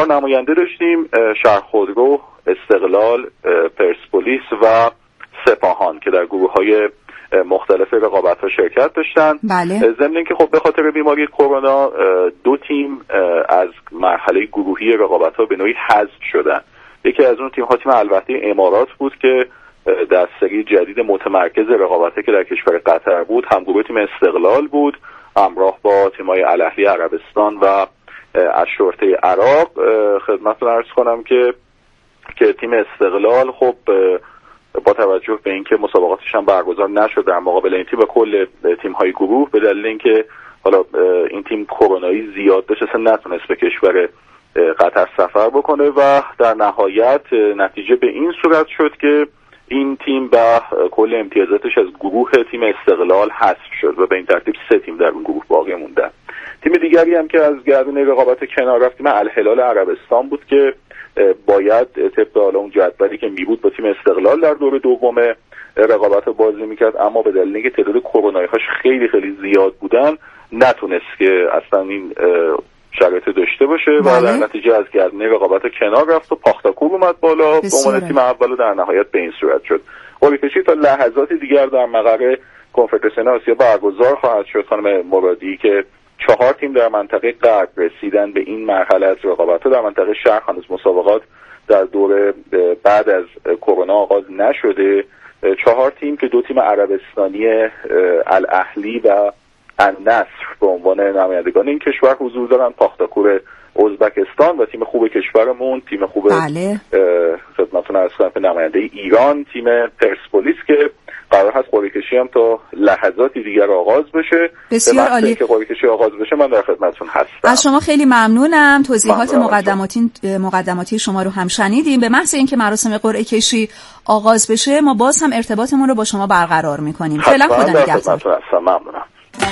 4 نماینده داشتیم، شهرخودرو، استقلال، پرسپولیس و سپاهان که در گروه‌های مختلف رقابت‌ها شرکت داشتن. بله. ضمن اینکه خب به خاطر بیماری کرونا 2 تیم از مرحله گروهی رقابت‌ها به نوعی حذف شدن. یکی از اون تیم‌ها تیم البته امارات بود که در سری جدید متمرکز رقابت‌ها که در کشور قطر بود، همگروه تیم استقلال بود همراه با تیم‌های الاهلی عربستان و الشرطه عراق. خدمتتون عرض کنم که تیم استقلال خب با توجه به اینکه مسابقاتش هم برگزار نشد در مقابل این تیم و کل تیم‌های گروه، به دلیل اینکه حالا این تیم کرونایی زیاد داشت اصلا نتونست به کشور قطر سفر بکنه و در نهایت نتیجه به این صورت شد که این تیم با کل امتیازاتش از گروه تیم استقلال حذف شد و به این ترتیب 3 تیم در اون گروه باقی موندن. تیم دیگری هم که از گردونه رقابت کنار رفت تیم الهلال عربستان بود که باید طبق اون جدولی که می بود با تیم استقلال در دور دوم رقابت بازی میکرد، اما به دلیل اینکه تعداد کرونایی‌هاش خیلی خیلی زیاد بودن نتونست که اصلا این شرایط داشته باشه و در نتیجه از گردونه رقابت کنار رفت و پاختاکور اومد بالا به عنوان تیم اول و در نهایت به این صورت شد. قرعه کشی تا لحظات دیگر در مقر کنفدراسیون آسیا برگزار خواهد شد. خانم مرادی که 4 تیم در منطقه غرب رسیدن به این مرحله از رقابت‌ها، در منطقه شرق هنوز مسابقات در دور بعد از کرونا آغاز نشده. 4 تیم که 2 تیم عربستانی الاهلی و النصر به عنوان نمایندگان این کشور حضور دارن، پاختاکور ازبکستان و تیم خوب کشورمون، تیم خوب خدمتتون عرض کنم نماینده ایران، تیم پرسپولیس که قرار هست قرعه کشی هم تا لحظاتی دیگر آغاز بشه. بسیار عالی. که قرعه کشی آغاز بشه من در خدمتتون هستم. از شما خیلی ممنونم. توضیحات مقدماتی شما رو هم شنیدیم. به محض اینکه مراسم قرعه کشی آغاز بشه ما باز هم ارتباطمون رو با شما برقرار می‌کنیم. فعلا خدا نگهدار. ممنونم.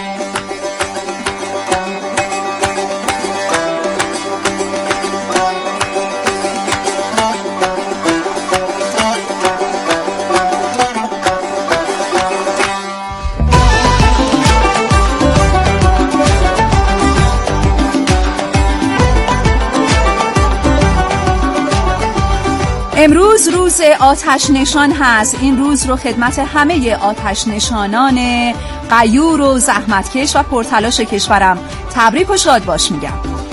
امروز روز آتش نشان هست. این روز رو خدمت همه آتش نشانان غیور و زحمتکش و پرتلاش کشورم تبریک و شاد باش میگم.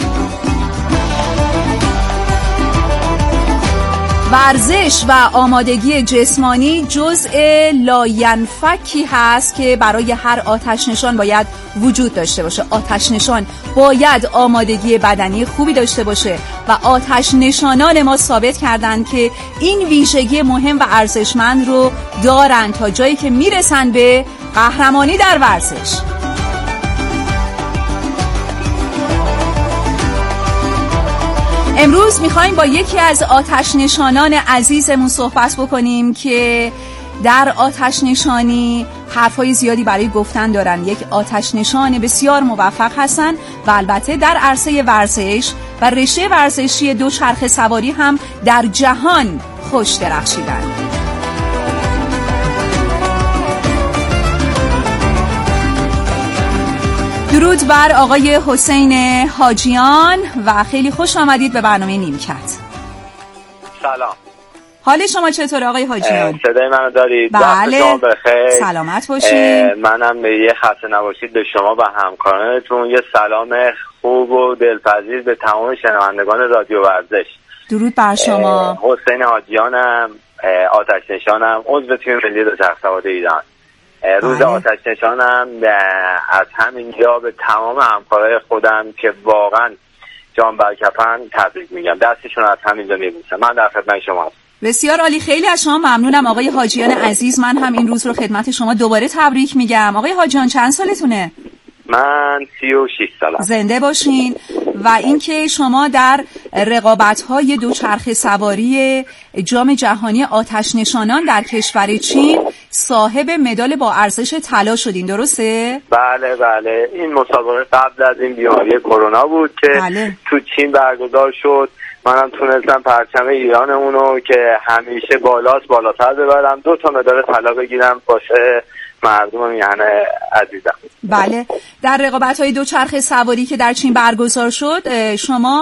ورزش و آمادگی جسمانی جزء لاینفکی هست که برای هر آتش نشان باید وجود داشته باشه. آتش نشان باید آمادگی بدنی خوبی داشته باشه و آتش نشانان ما ثابت کردن که این ویژگی مهم و ارزشمند رو دارن تا جایی که میرسن به قهرمانی در ورزش. امروز میخوایم با یکی از آتش نشانان عزیزمون صحبت بکنیم که در آتش نشانی حرفای زیادی برای گفتن دارن. یک آتش نشان بسیار موفق هستن و البته در عرصه ورزش و رشته ورزشی دوچرخه سواری هم در جهان خوش درخشیدن. درود بر آقای حسین حاجیان و خیلی خوش آمدید به برنامه نیمکت. سلام. حال شما چطوره آقای حاجیان؟ صدای منو دارید؟ بله. سلامت باشید. منم یه خسته نباشید به شما و همکارانتون. یه سلام خوب و دلپذیر به تمام شنوندگان رادیو ورزش. درود بر شما. حسین حاجیانم، آتش نشانم، عضو تیم ملی دوچرخه سواری ایران. روز آتش نشانم از همینجا به تمام همکارای خودم که واقعا جان برکفن تبریک میگم. دستشون از همینجا میبوسم. من در خدمت شما هستم. بسیار عالی. خیلی از شما ممنونم آقای حاجیان عزیز. من هم این روز رو خدمت شما دوباره تبریک میگم. آقای حاجیان چند سالتونه؟ من 36 سالم. زنده باشین. و اینکه شما در رقابت‌های دوچرخه سواری جام جهانی آتش نشانان در کشور چین صاحب مدال با ارزش طلا شدین، درسته؟ بله بله. این مسابقه قبل از این بیماری کرونا بود که تو چین برگزار شد. منم تونستم پرچم ایرانمون رو که همیشه بالاتر ببرم، 2 تا مدال طلا بگیرم باشه مردم میهن عزیزم. بله. در رقابت‌های دوچرخه سواری که در چین برگزار شد شما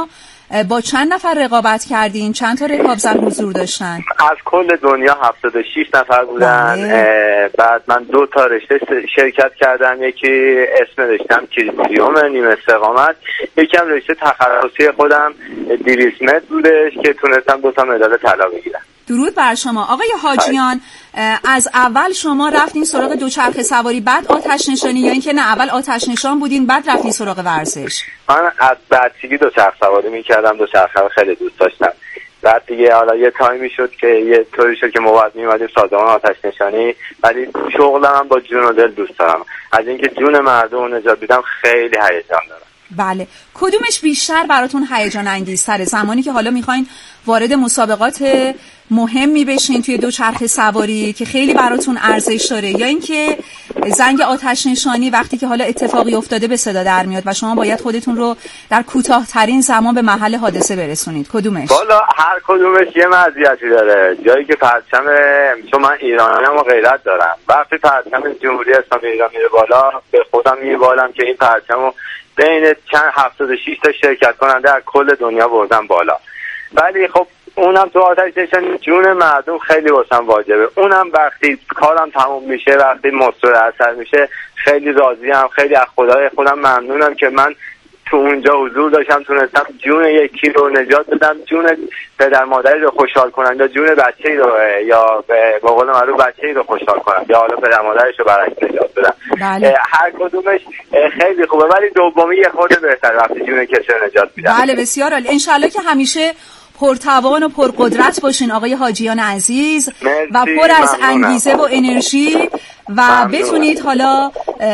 با چند نفر رقابت کردین؟ چند تا رکابزن حضور داشتن؟ از کل دنیا 76 نفر بودن. بعد من 2 تا رشته شرکت کردم. یکی اسم رشتم کریستیوم نیمه استقامت، یکی هم رشته تخصصی خودم 200 متر بودش که تونستم 2 تا مدال طلا بگیرم. درود بر شما آقای حاجیان. از اول شما رفتین سراغ دوچرخه سواری بعد آتش نشانی، یا اینکه نه اول آتش نشان بودین بعد رفتین سراغ ورزش؟ من از بچگی دوچرخه سواری می‌کردم، دوچرخه رو خیلی دوست داشتم. بعد دیگه حالا یه تایمی شد که یه طوری شد که ما باید می‌اومدیم سازمان آتش نشانی، ولی شغلم با جون و دل دوست دارم. از اینکه جون مردم رو نجات بدم خیلی هیجان دارم. بله، کدومش بیشتر براتون هیجان انگیزتره؟ زمانی که حالا میخواین وارد مسابقات مهمی بشین توی دوچرخه سواری که خیلی براتون ارزش داره، یا اینکه زنگ آتش نشانی وقتی که حالا اتفاقی افتاده به صدا در میاد و شما باید خودتون رو در کوتاه‌ترین زمان به محل حادثه برسونید؟ کدومش؟ والا هر کدومش یه مزیتی داره. جایی که پرچم، چون من ایرانیام و غیرت دارم، وقتی پرچم جمهوری اسلامی ایران میره بالا به خودم میبالم که این پرچمو بین چند 76 تا شرکت کننده از کل دنیا بردم بالا. ولی خب اونم تو آتش نشانی جون مردم خیلی واسم واجبه. اونم وقتی کارم تموم میشه، وقتی مصور اثر میشه، خیلی راضیم، خیلی از خدای خودم ممنونم که من تو اونجا حضور داشتم، تونستم جون یکی رو نجات بدم، جون پدر مادری رو خوشحال کنم، یا جون بچه‌ای رو، یا به قول معروف بچه‌ای رو خوشحال کنم، یا حالا پدر مادرش رو برعکس نجات بدم. بله. هر کدومش خیلی خوبه، ولی دومی یه خورده بهتره وقتی جون کسی رو نجات میدم. بله بسیار عالی. انشالله که همیشه پرتوان و پرقدرت باشین آقای حاجیان عزیز و پر از انگیزه و انرژی و بتونید حالا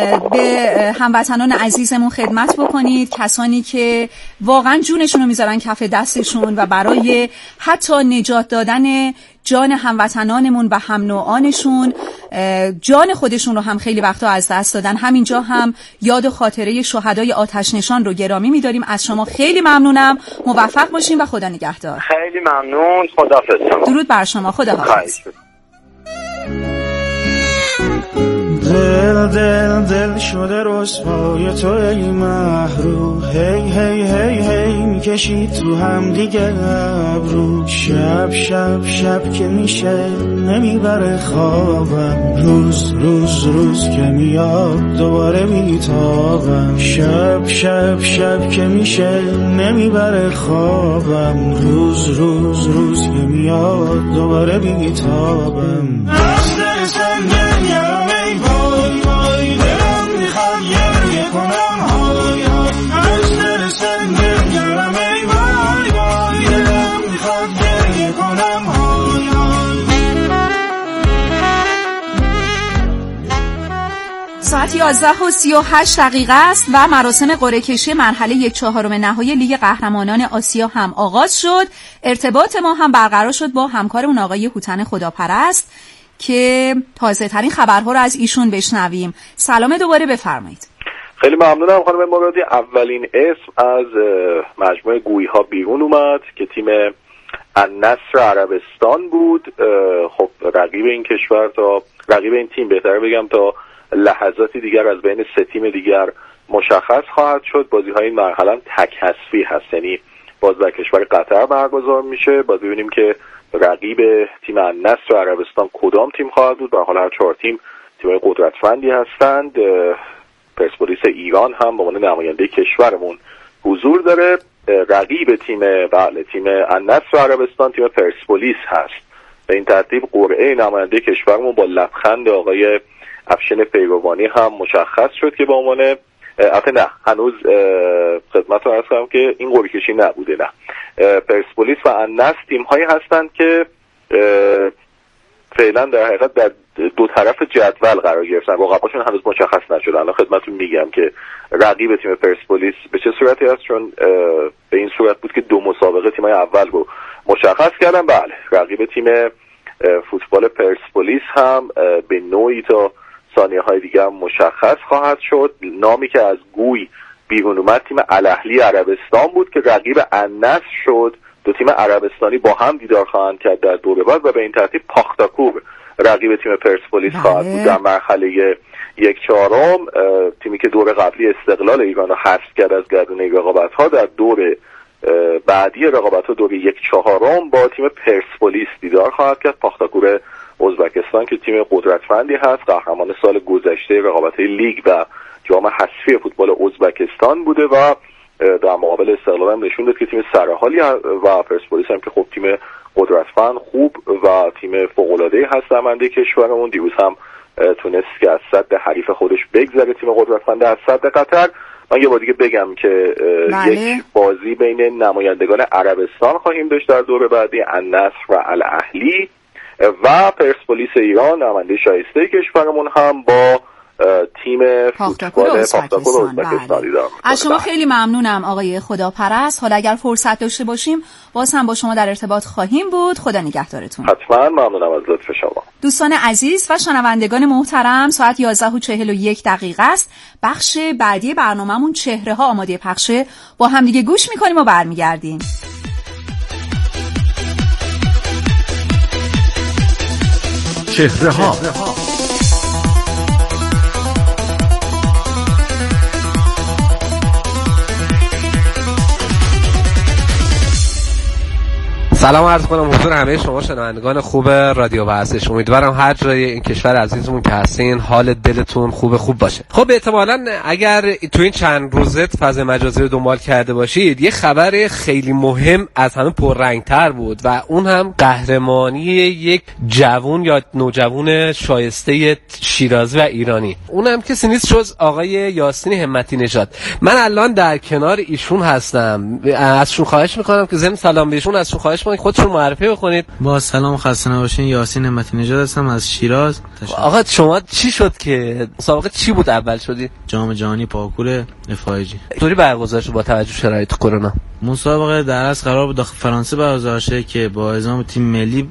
به هموطنان عزیزمون خدمت بکنید، کسانی که واقعا جونشون رو میذارن کف دستشون و برای حتی نجات دادن جان هموطنانمون و هم نوعانشون جان خودشون رو هم خیلی وقتا از دست دادن. همینجا هم یاد و خاطره شهدای آتش نشان رو گرامی می‌داریم. از شما خیلی ممنونم، موفق باشین و خدا نگهدار. خیلی ممنون، خداحافظ. درود بر شما، خداحافظ. دل شده رسوای تو ای محروم، هی هی هی هی میکشید تو هم دیگه ابرو، شب شب شب که میشه نمیبره خوابم، روز روز روز که میاد دوباره میتابم، شب شب شب که میشه نمیبره خوابم، روز روز روز که میاد دوباره میتابم. ساعت 11:38 است و مراسم قرعه کشی مرحله 1/4 نهایی لیگ قهرمانان آسیا هم آغاز شد. ارتباط ما هم برقرار شد با همکارمون آقای هوتن خداپرست که تازه ترین خبرها رو از ایشون بشنویم. سلام دوباره، بفرمایید. خیلی ممنونم خانم مرادی. اولین اسم از مجموعه گویی ها بیرون اومد که تیم النصر عربستان بود. خب رقیب این تیم بهتره بگم تا لحظاتی دیگر از بین 3 تیم دیگر مشخص خواهد شد. بازی های این مرحله تک حذفی هست، یعنی باز در کشور قطر برگزار میشه. باز ببینیم که رقیب تیم النصر عربستان کدام تیم خواهد بود. به حال هر 4 تیم تیم‌های قدرتمندی هستند. پرسپولیس ایران هم به عنوان نماینده کشورمون حضور داره. رقیب تیم النصر عربستان تیم پرسپولیس هست. به این ترتیب قرعه نماینده کشورمون با لبخند آقای افشین پیروانی هم مشخص شد که به عنوان هنوز خدمتتون عرض کنم که این قرعه کشی نبوده. نه، پرسپولیس و النصر تیم هایی هستند که فعلا در حقیقت در 2 طرف جدول قرار گرفتن. رقابشون هنوز مشخص نشده. الان خدمتتون میگم که رقیب تیم پرسپولیس به چه صورتی هست، چون به این صورت بود که 2 مسابقه تیم‌های اول رو مشخص کردن. بله، رقیب تیم فوتبال پرسپولیس هم به نوعی تا ثانیه‌های دیگه هم مشخص خواهد شد. نامی که از گوی بیرون اومد تیم الاهلی عربستان بود که رقیب النصر شد. 2 تیم عربستانی با هم دیدار خواهند کرد در دور بعد و به این ترتیب پاختاکور رقیب تیم پرسپولیس خواهد بود در مرحله 1/4. تیمی که دور قبلی استقلال ایران رو حذف کرد از گردونه رقابت‌ها در دور بعدی رقابت‌ها دوره 1/4 با تیم پرسپولیس دیدار خواهد کرد. پاختاکور ازبکستان که تیم قدرتمندی هست، قهرمان سال گذشته رقابت‌های لیگ و جام حذفی فوتبال ازبکستان بوده و در مقابل استقلال هم نشون داد که تیم سرحالی و پرسپولیس هم که خب تیم قدرتمند خوب و تیم فوق‌العاده‌ای هست در منده کشورمون، دیروز هم تونست که از صد حریف خودش بگذره تیم قدرتمند از صد قطر. من یه بار دیگه بگم که یک بازی بین نمایندگان عربستان خواهیم داشت در دور بعدی، النصر و الاهلی، و پرسپولیس ایران نماینده شایسته کشورمون هم با تیم فوتبال پاختاکور ازبکستان دیدار. از شما خیلی ممنونم آقای خداپرست. حالا اگر فرصت داشته باشیم باز هم با شما در ارتباط خواهیم بود. خدا نگهدارتون. حتما ممنونم از لطف شما. دوستان عزیز و شنوندگان محترم، ساعت 11:41 است. بخش بعدی برنامه‌مون چهره ها آماده پخشه. با هم دیگه گوش می‌کنیم و برمیگردیم. چهره ها. سلام عرض کنم حضور همه شما شنوندگان خوب رادیو ورزش. امیدوارم هر جای این کشور عزیزمون که هستین حال دلتون خوب باشه. خب احتمالاً اگر تو این چند روزه فضای مجازی رو دنبال کرده باشید، یه خبر خیلی مهم از همه پررنگتر بود و اون هم قهرمانی یک جوان یا نوجوان شایسته شیرازی و ایرانی. اونم کسی نیست جز آقای یاسین همتی نژاد. من الان در کنار ایشون هستم. ازشون خواهش میکنم که ضمن سلام بهشون ازشون خواهش خودتون معرفی بکنید. با سلام، خسته نباشین. یاسین همتی نژاد هستم از شیراز. آقا شما چی شد که مسابقه چی بود اول شدی؟ جام جهانی پارکور FIG. طوری برگزار شد با توجه شرایط کرونا؟ مسابقه در اصل قرار بود داخل فرانسه برگزار شه که با اعزام تیم ملی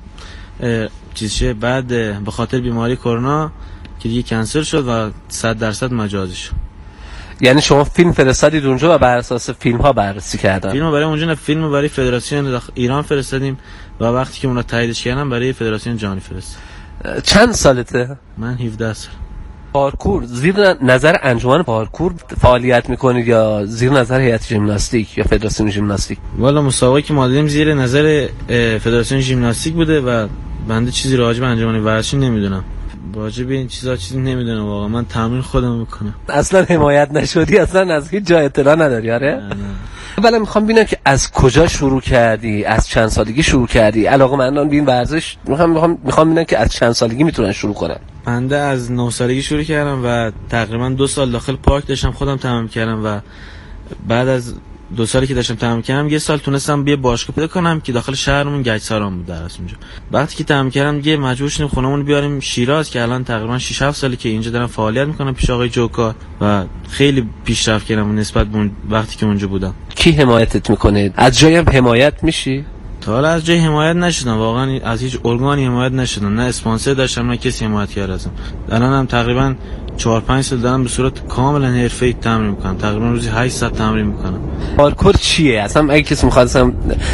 چیز شه، بعد به خاطر بیماری کرونا که دیگه کنسل شد و 100% مجازی شد. یعنی شما فیلم فرستادید اونجا و بر اساس فیلم ها بررسی کردن؟ فیلمو برای اونجا، فیلمو برای فدراسیون ایران فرستادیم و وقتی که اونا تاییدش کردن برای فدراسیون جهانی فرستادیم. چند سالته؟ من 17 سال. پارکور زیر نظر انجمن پارکور فعالیت میکنید یا زیر نظر هیئت ژیمناستیک یا فدراسیون ژیمناستیک؟ والا مسابقه که ما دیدیم زیر نظر فدراسیون ژیمناستیک بوده و بنده چیزی راجع به انجمن ورزشی نمیدونم. راجع به این چیزی نمیدونم واقعا. من تمرین خودم میکنم. اصلا حمایت نشدی؟ اصلا از هیچ جا اطلاع نداری؟ آره. ولی میخوام ببینم که از کجا شروع کردی، از چند سالگی شروع کردی؟ علاقه‌مندان به این ورزش میخوام ببینم که از چند سالگی میتونن شروع کنن. بنده از 9 سالگی شروع کردم و تقریبا 2 سال داخل پارک داشتم خودم تمرین کردم و بعد از 2 سالی که داشتم تمرین کردم 1 سال تونستم یه باشگاه پیدا کنم که داخل شهرمون گچساران بود در اونجا. وقتی که تمرین کردم دیگه مجبور شدیم خونمون بیاریم شیراز که الان تقریبا 6 7 سالی که اینجا دارم فعالیت میکنم پیش آقای جوکار و خیلی پیشرفت کردم نسبت به وقتی که اونجا بودم. کی حمایتت میکنه؟ از جایی هم حمایت میشی؟ تا حالا از جایی حمایت نشدم واقعا، از هیچ ارگانی حمایت نشدم، نه اسپانسر داشتم نه کسی حمایت کرد ازم. الانم تقریبا 4-5 سال دارم به صورت کاملا حرفه‌ای تمرین میکنم. تقریبا روزی 8 ساعت تمرین میکنم. پارکور چیه؟ اصلا اگه کسی می‌خواد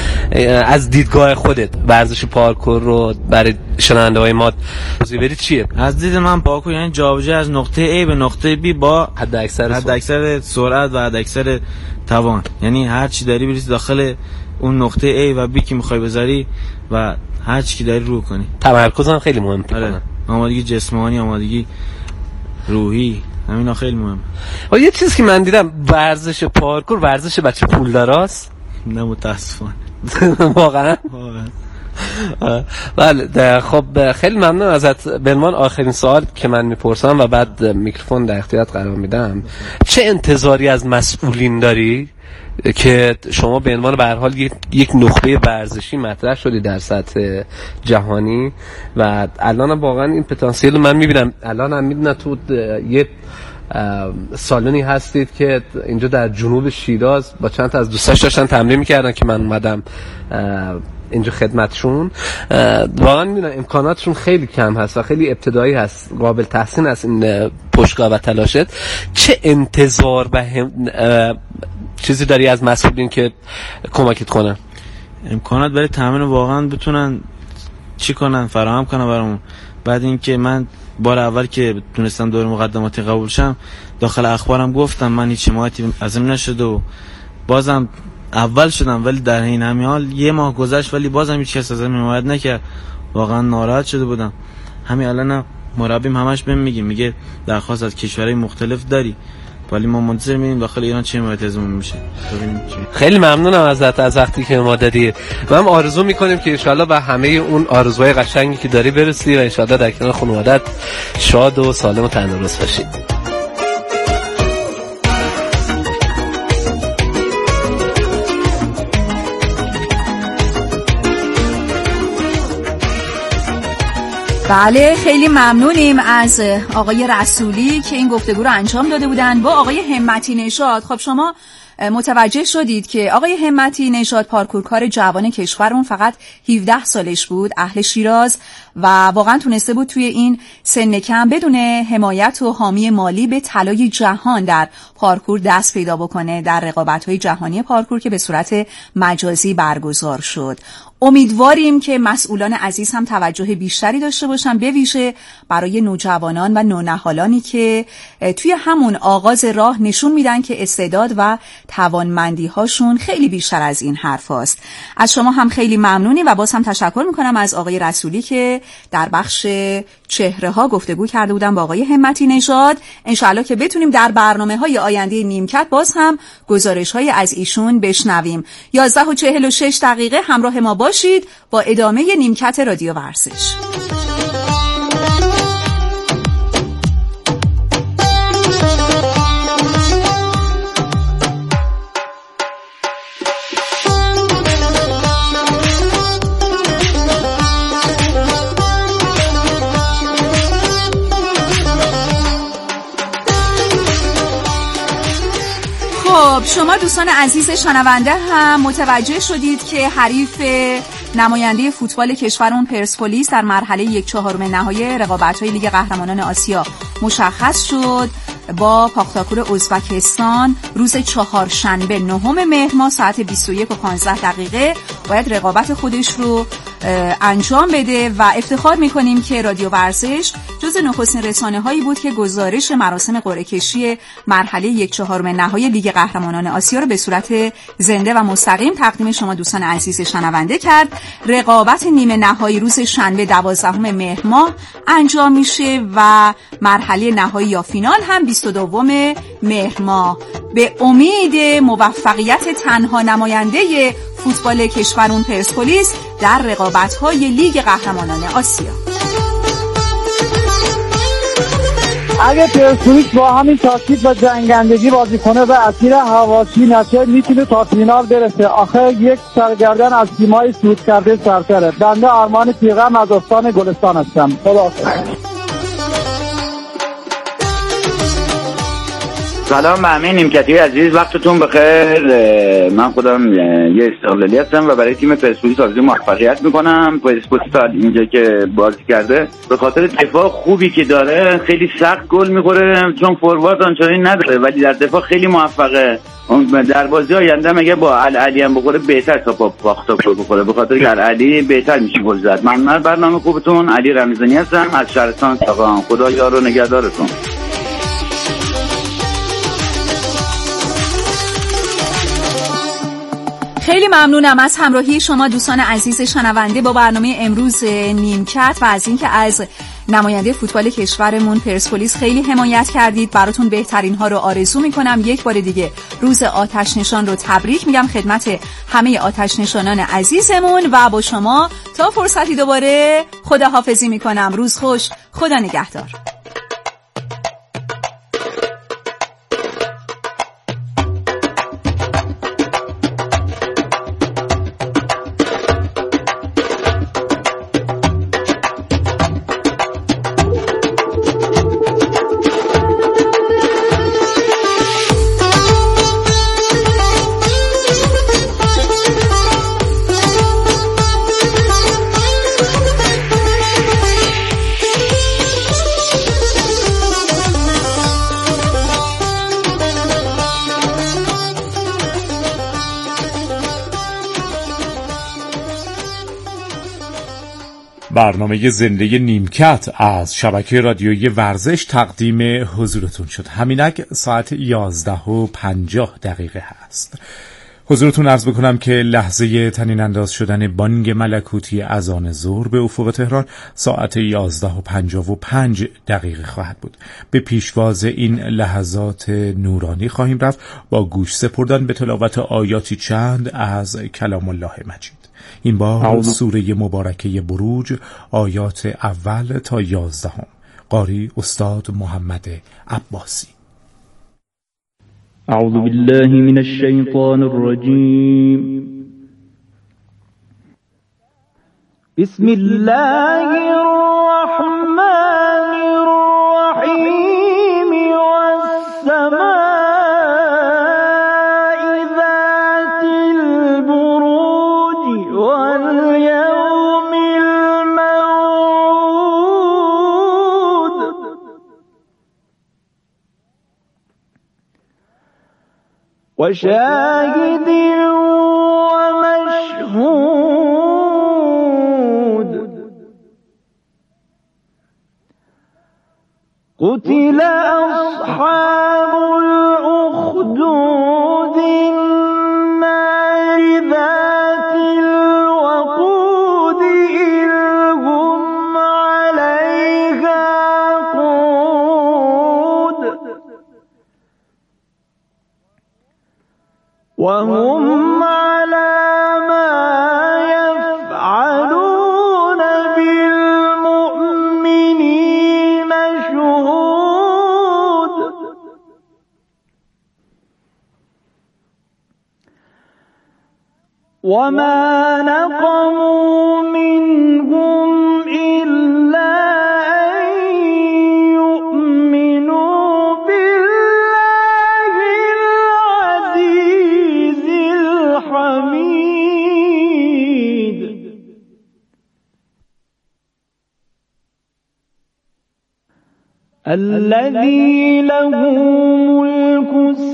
از دیدگاه خودت ورزش پارکور رو برای شنونده‌های ما توضیح بدی چیه؟ از دید من پارکور یعنی جابجایی از نقطه A به نقطه B با حداکثر سرعت و حداکثر توان. یعنی هر چی داری بریزی داخل اون نقطه A و B که می‌خوای بذاری و هر چی که داری رو کنی. تمرکز هم خیلی مهمه. آره. آمادگی جسمانی، آمادگی روحی، همینا خیلی مهمه. و یه چیزی که من دیدم ورزش پارکور ورزش بچه پولداراست. نه متاسفانه. واقعا؟ بله. خب خیلی ممنون ازت. به عنوان آخرین سوال که من میپرسم و بعد میکروفون در اختیارت قرار میدم، چه انتظاری از مسئولین داری که شما به عنوان به هر حال یک نخبه ورزشی مطرح شدی در سطح جهانی و الان واقعا این پتانسیل من میبینم؟ الان هم میدونم تو یه سالونی هستید که اینجا در جنوب شیراز با چند تا از دوستاش داشتن تمرین میکردن که من اومدم اینجا خدمتشون. واقعا میدونم امکاناتشون خیلی کم هست و خیلی ابتدایی هست، قابل تحسین است این پشتگاه و تلاشت. چه انتظار و چیزی داری از مسئولین که کمکت کنن؟ امکانات برای تامین واقعا بتونن چی کنن، فراهم کنن برامون. بعد اینکه من بار اول که تونستم دور مقدماتی قبول شم داخل اخبارم گفتم من هیچ حمایتی ازم نشد و بازم اول شدم، ولی در این همین حال یه ماه گذشت ولی بازم هیچ کس ازم حمایت نکرد. واقعا ناراحت شده بودم. همین الانم مربیم همش بهم میگه درخواست از کشورهای مختلف داری، ولی ما منتظر می‌بینیم داخل ایران چه حمایت ازمون میشه. ببینیم چی. خیلی ممنونم ازت از وقتی که ما دادی. من آرزو میکنیم که ان شاءالله به همه اون آرزوهای قشنگی که داری برسی و ان شاءالله در کنار خانواده‌ات شاد و سالم و تندرست باشی. بله، خیلی ممنونیم از آقای رسولی که این گفتگو رو انجام داده بودن با آقای همتی نژاد. خب شما متوجه شدید که آقای همتی نژاد پارکورکار جوان کشورمون فقط 17 سالش بود، اهل شیراز، و واقعا تونسته بود توی این سن کم بدون حمایت و حامی مالی به طلای جهان در پارکور دست پیدا بکنه در رقابت‌های جهانی پارکور که به صورت مجازی برگزار شد. امیدواریم که مسئولان عزیز هم توجه بیشتری داشته باشن، به ویژه برای نوجوانان و نونهالانی که توی همون آغاز راه نشون میدن که استعداد و توانمندی هاشون خیلی بیشتر از این حرف هاست. از شما هم خیلی ممنونیم و باز هم تشکر میکنم از آقای رسولی که در بخش چهره ها گفتگو کرده بودن با آقای همتی نژاد. انشالله که بتونیم در برنامه های آینده نیمکت باز هم گزارش های از ایشون بشنویم. 11:46 همراه ما باشید با ادامه نیمکت رادیو ورزش. خب شما دوستان عزیز شنونده هم متوجه شدید که حریف نماینده فوتبال کشورمون پرسپولیس در مرحله 1/4 نهایی رقابت‌های لیگ قهرمانان آسیا مشخص شد. با پاختاکور ازبکستان روز چهارشنبه 9 مهر ماه ساعت 21:15 باید رقابت خودش رو انجام بده و افتخار میکنیم که رادیو ورزش جز نخستین رسانه‌هایی بود که گزارش مراسم قرعه کشی مرحله 1/4 نهایی لیگ قهرمانان آسیا رو به صورت زنده و مستقیم تقدیم شما دوستان عزیز شنونده کرد. رقابت نیمه نهایی روز شنبه 12 مهر ماه انجام میشه و مرحله نهایی یا فینال هم 22 مهر ماه. به امید موفقیت تنها نماینده فوتبال کشورمون پرسپولیس در رقابت‌های لیگ قهرمانان آسیا. اگه پرسپولیس با همین تاکید و جنگندگی بازی کنه و اسیر حواسی نشه میتونه تا فینال برسه. آخه یک سرگردن از تیمای صعود کرده سرتره. بنده آرمان پیغام از استان گلستان هستم. خداحافظ. سلام به همه نیمکتی عزیز، وقتتون بخیر. من خودم یه استقلالی هستم و برای تیم پرسپولیس آرزوی موفقیت میکنم. پرسپولیس اینجا که بازی کرده به خاطر دفاع خوبی که داره خیلی سخت گل میخوره، چون فوروارد آنچنانی نداره ولی در دفاع خیلی موفقه. در بازی آینده مگه با العلی هم بخوره بهتر تا با پاختاکور بخوره، به خاطر که العلی بهتر میشه گل زد. ممنون برنامه خوبتون. علی رمضانی هستم از شهرستان ساقان. خدا یار و نگهدارتون. خیلی ممنونم از همراهی شما دوستان عزیز شنونده با برنامه امروز نیمکت و از اینکه از نماینده فوتبال کشورمون پرسپولیس خیلی حمایت کردید. براتون بهترین ها رو آرزو میکنم. یک بار دیگه روز آتش نشان رو تبریک میگم خدمت همه آتش نشانان عزیزمون و با شما تا فرصتی دوباره خداحافظی میکنم. روز خوش، خدا نگهدار. برنامه زنده نیمکت از شبکه رادیویی ورزش تقدیم حضورتون شد. همینک ساعت 11:50 هست. حضورتون عرض بکنم که لحظه طنین انداز شدن بانگ ملکوتی اذان ظهر به افق تهران ساعت 11:55 خواهد بود. به پیشواز این لحظات نورانی خواهیم رفت با گوش سپردن به تلاوت آیاتی چند از کلام الله مجید. این بار سوره مبارکه بروج آیات اول تا 11. قاری استاد محمد عباسی. اعوذ بالله من الشیطان الرجیم. بسم الله الرحمن الرحیم. والسماء ذات البروج والیوم الموعود وشاهد ومشهود. قتل أصحاب الأخدود النار ذات الوقود إذ هم عليها قعود وهم على ما يفعلون بالمؤمنين شهود. وما نقموا منهم إلا أن يؤمنوا بالله العزيز الحميد الذي له ملك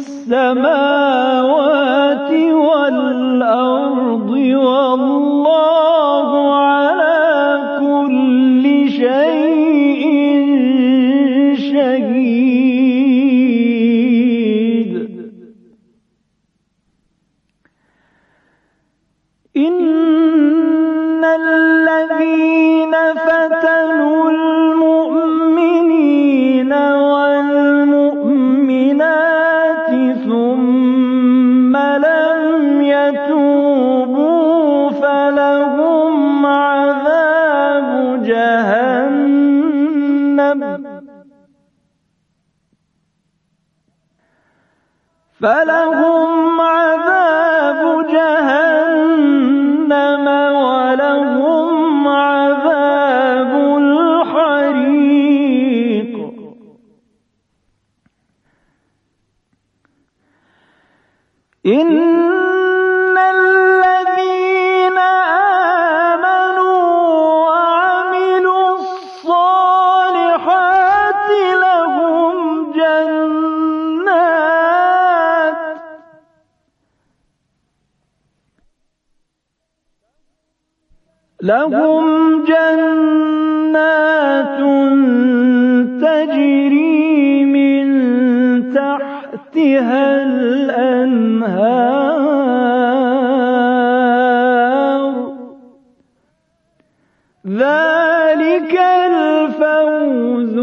السماوات والأرض والله على كل شيء شهيد. إن الذين فتنوا المؤمنين والمؤمنات ثم لم يتوبوا فلهم عذاب جهنم ولهم عذاب الحريق. إن الذين آمنوا وعملوا الصالحات لهم جنات تجري من تحتها الأنهار. ذلك الفوز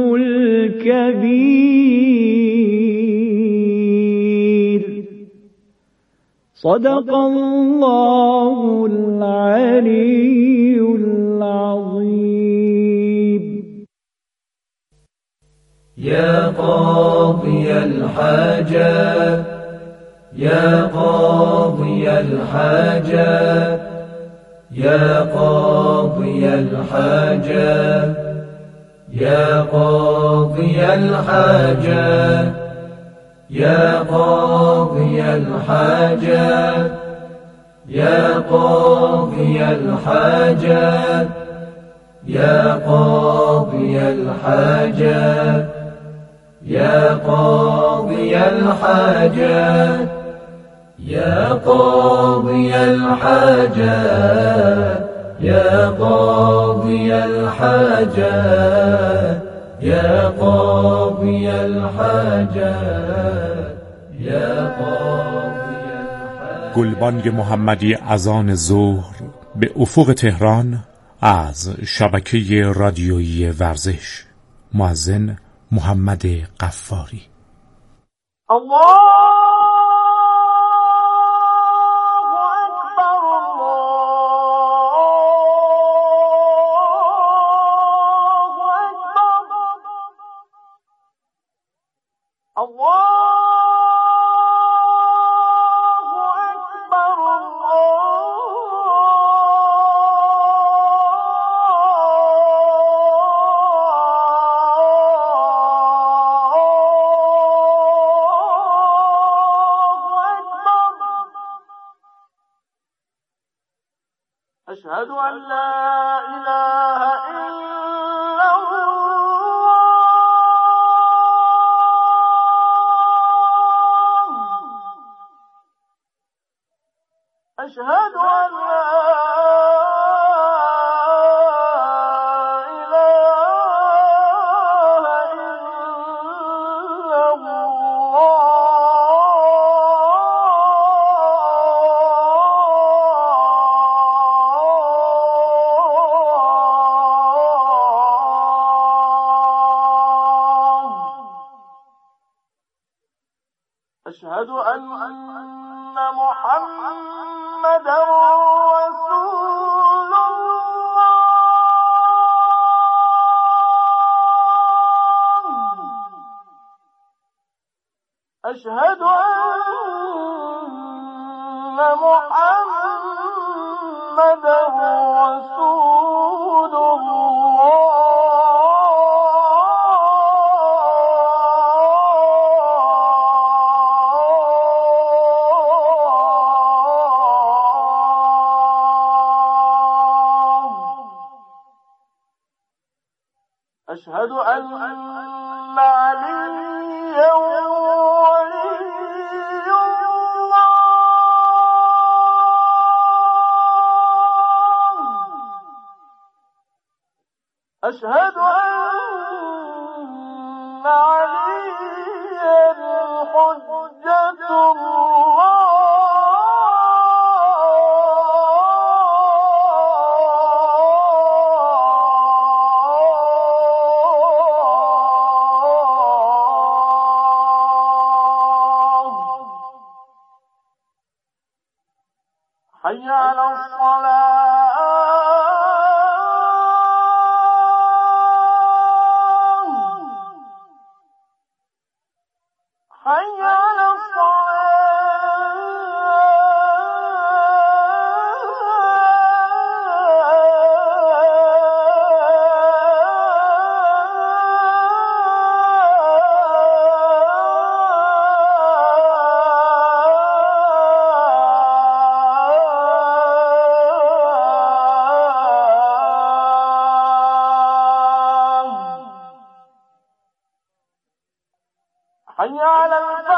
الكبير. صدق الله العلي العظيم. يا قاضي الحاجات يا قاضي الحاجات يا قاضي الحاجات يا قاضي الحاجات يا قاضي الحاجات يا قاضي الحاجات يا قاضي الحاجات يا قاضي الحاجات يا قاضي الحاجات يا قاضي الحاجات يا قاضي الحاجات يا قاضي الحاجات گلبانگ محمدی اذان ظهر به افق تهران از شبکه رادیویی ورزش. مؤذن محمد غفاری. أشهد أن لا إله إلا الله أشهد أن لا أشهد أن محمدا رسول الله أشهد أن محمدا رسول الله أشهد أن عليا ولي الله أشهد أن عليا حجة الله حي على الصلاة حي على حي على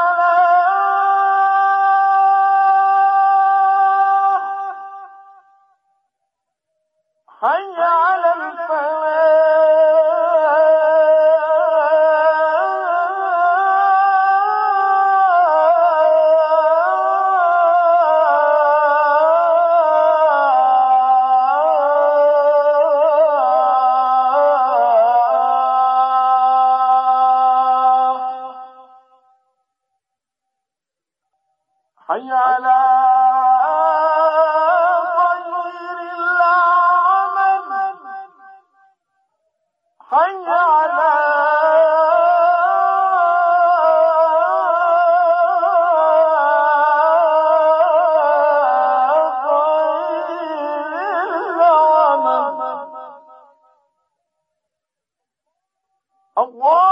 الفلاح حي على حي على خير العمل حي على خير العمل الله